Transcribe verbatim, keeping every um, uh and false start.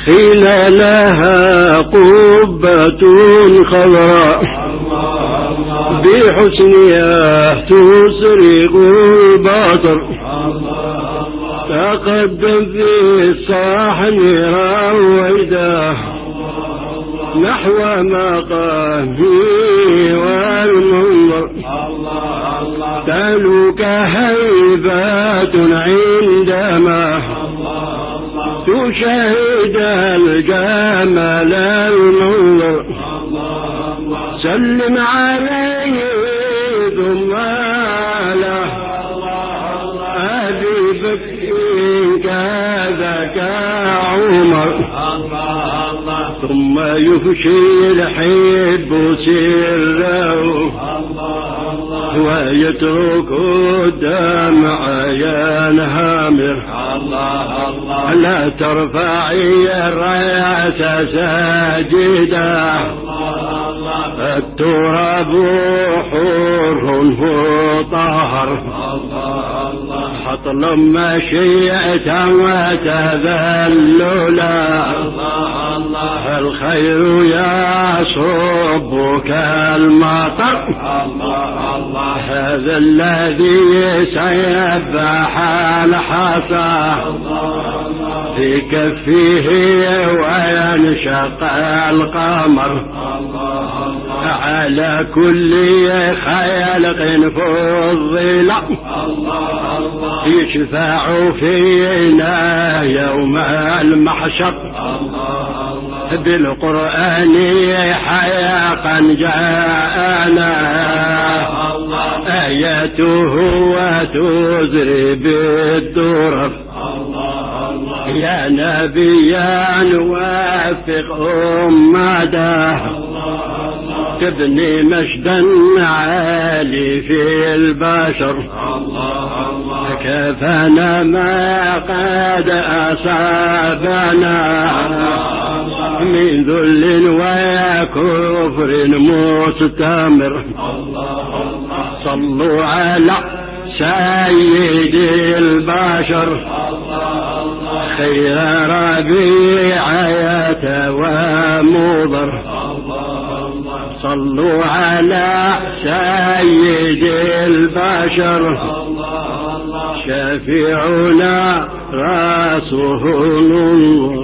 خلالها قبة خضراء بحسنها تسرق البصر تقدم في الصحن رويدا نحو مقامي والمنظر تلوك هيبات عندما تشاهد الجمال المنظر سلم عليه ثم على أبي بكر كذاك عمر ثم يفشي الحب سره ويترك الدمع ينهمر لا ترفعي الراس ساجدا التراب حر مطهر حطل مشيئة وتذللا الخير يصب كالمطر هذا الذي سيذبح الحصى في كفه وينشق القمر على كل خلق فضل يشفع فينا يوم المحشر بالقرآن حياقا جاءنا آياته وتزري بالدرر يا نبيا وافق أمته تبني مجدا عالي في البشر كفانا ما قد أصابنا من ذل وكفر مستمر صلوا على سيد البشر خير ربيعة ومضر صلوا على سيد البشر شفيعنا رسول الله.